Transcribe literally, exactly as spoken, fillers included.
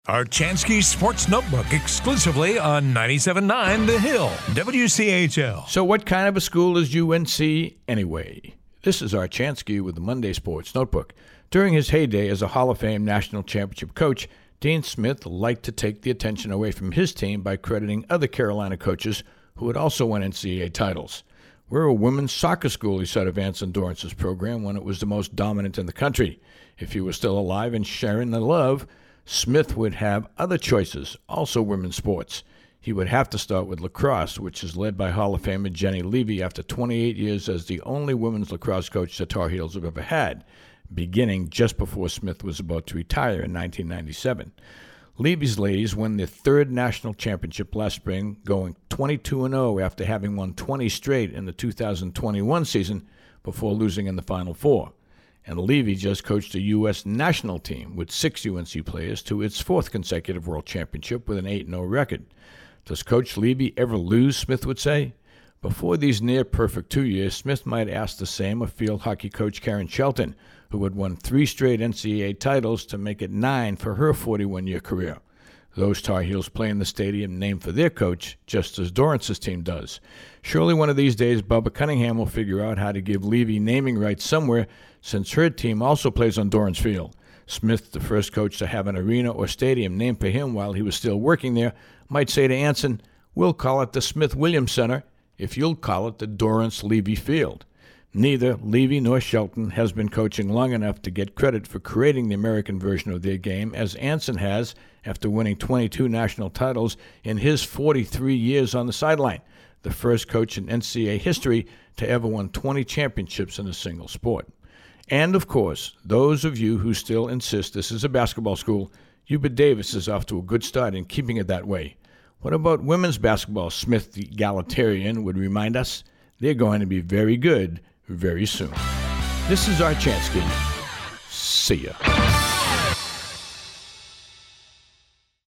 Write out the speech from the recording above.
Archansky Sports Notebook exclusively on ninety-seven point nine The Hill, W C H L. So what kind of a school is U N C anyway? This is Archansky with the Monday Sports Notebook. During his heyday as a Hall of Fame national championship coach, Dean Smith liked to take the attention away from his team by crediting other Carolina coaches who had also won N C double A titles. We're a women's soccer school, he said of Anson Dorrance's program when it was the most dominant in the country. If he was still alive and sharing the love, Smith would have other choices, also women's sports. He would have to start with lacrosse, which is led by Hall of Famer Jenny Levy after twenty-eight years as the only women's lacrosse coach the Tar Heels have ever had, beginning just before Smith was about to retire in nineteen ninety-seven. Levy's ladies won their third national championship last spring, going twenty-two and oh after having won twenty straight in the two thousand twenty-one season before losing in the Final Four. And Levy just coached a U S national team with six U N C players to its fourth consecutive world championship with an eight and oh record. Does Coach Levy ever lose, Smith would say? Before these near-perfect two years, Smith might ask the same of field hockey coach Karen Shelton, who had won three straight N C double A titles to make it nine for her forty-one-year career. Those Tar Heels play in the stadium named for their coach, just as Dorrance's team does. Surely one of these days, Bubba Cunningham will figure out how to give Levy naming rights somewhere, since her team also plays on Dorrance Field. Smith, the first coach to have an arena or stadium named for him while he was still working there, might say to Anson, "We'll call it the Smith-Williams Center if you'll call it the Dorrance-Levy Field." Neither Levy nor Shelton has been coaching long enough to get credit for creating the American version of their game, as Anson has after winning twenty-two national titles in his forty-three years on the sideline, the first coach in N C double A history to ever win twenty championships in a single sport. And, of course, those of you who still insist this is a basketball school, Hubert Davis is off to a good start in keeping it that way. What about women's basketball? Smith, the egalitarian, would remind us they're going to be very good very soon. This is Archansky. See ya.